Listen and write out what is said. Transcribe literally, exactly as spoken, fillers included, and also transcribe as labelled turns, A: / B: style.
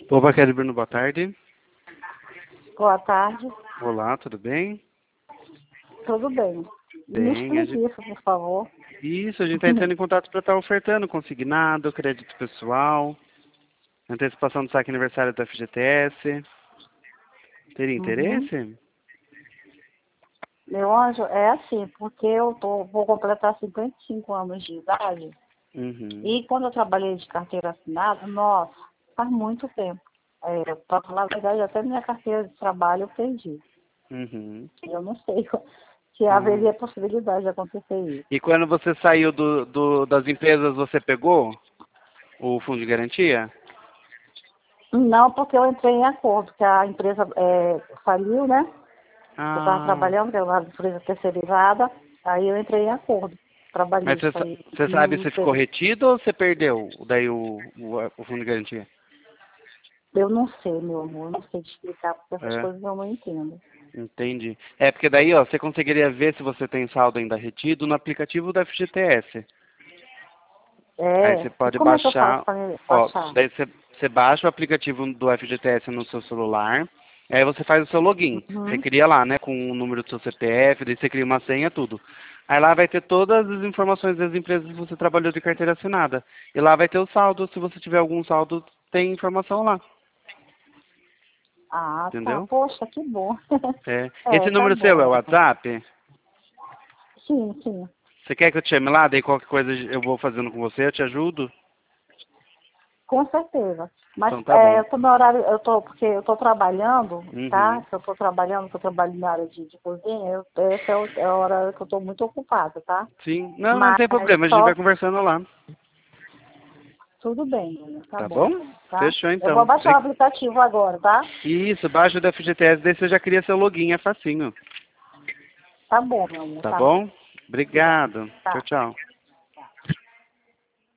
A: Opa, Kelly Bruno, boa tarde.
B: Boa tarde.
A: Olá, tudo bem?
B: Tudo bem. Me
A: Bem, a
B: explique
A: gente...
B: isso, por favor.
A: Isso, a gente está entrando em contato para estar ofertando consignado, crédito pessoal, antecipação do saque aniversário da F G T S. Teria
B: Uhum.
A: interesse?
B: Meu anjo, é assim, porque eu tô, vou completar cinquenta e cinco anos de idade
A: Uhum,
B: e quando eu trabalhei de carteira assinada, nossa, faz muito tempo. É, para falar a verdade, até minha carteira de trabalho eu perdi.
A: uhum.
B: Eu não sei se
A: Ah.
B: haveria possibilidade de acontecer isso.
A: E quando você saiu do, do, das empresas, você pegou o fundo de garantia?
B: Não, porque eu entrei em acordo, que a empresa é, faliu, né? Eu estava
A: Ah,
B: trabalhando, que era uma empresa terceirizada, aí eu entrei em acordo
A: mas você,
B: trabalhista
A: sa-
B: aí.
A: você sabe
B: Não
A: se ficou
B: teve,
A: retido ou você perdeu daí o, o, o fundo de garantia?
B: eu não sei, meu amor, eu não sei te explicar, porque essas
A: É.
B: coisas eu não entendo.
A: Entendi. É porque daí, ó, você conseguiria ver se você tem saldo ainda retido no aplicativo da F G T S. Aí
B: É,
A: você
B: e
A: pode
B: como é que eu faço
A: baixar,
B: para
A: ó,
B: baixar?
A: daí você, você baixa o aplicativo do F G T S no seu celular, aí você faz o seu login. Você
B: Uhum.
A: cria lá, né, com o número do seu C P F, daí você cria uma senha, tudo. Aí lá vai ter todas as informações das empresas que você trabalhou de carteira assinada. E lá vai ter o saldo, se você tiver algum saldo, tem informação lá,
B: Ah, tá,
A: entendeu?
B: poxa, que bom.
A: É.
B: É,
A: Esse
B: tá
A: número seu é o
B: bom.
A: WhatsApp?
B: Sim, sim,
A: Você quer que eu te chame lá? Daí qualquer coisa eu vou fazendo com você, eu te ajudo?
B: com certeza. Mas
A: Então tá
B: é,
A: bom.
B: eu tô no horário, eu tô, porque eu tô trabalhando, tá?
A: Uhum.
B: Que eu tô trabalhando, que eu trabalho na área de, de cozinha, eu, essa é o- é a hora que eu tô muito ocupada, tá?
A: Sim. Não, não
B: Mas
A: tem problema, a gente vai
B: só
A: conversando lá.
B: tudo bem, tá
A: Tá
B: bom,
A: bom?
B: tá?
A: Fechou
B: Eu vou
A: então.
B: baixar o
A: Bri-
B: aplicativo agora, tá?
A: Isso, baixa do F G T S, daí você já cria seu login, é facinho.
B: Tá bom, meu amor,
A: Tá
B: tá bom.
A: bom?
B: Obrigada.
A: Obrigado. Tchau,
B: Tá.
A: tchau.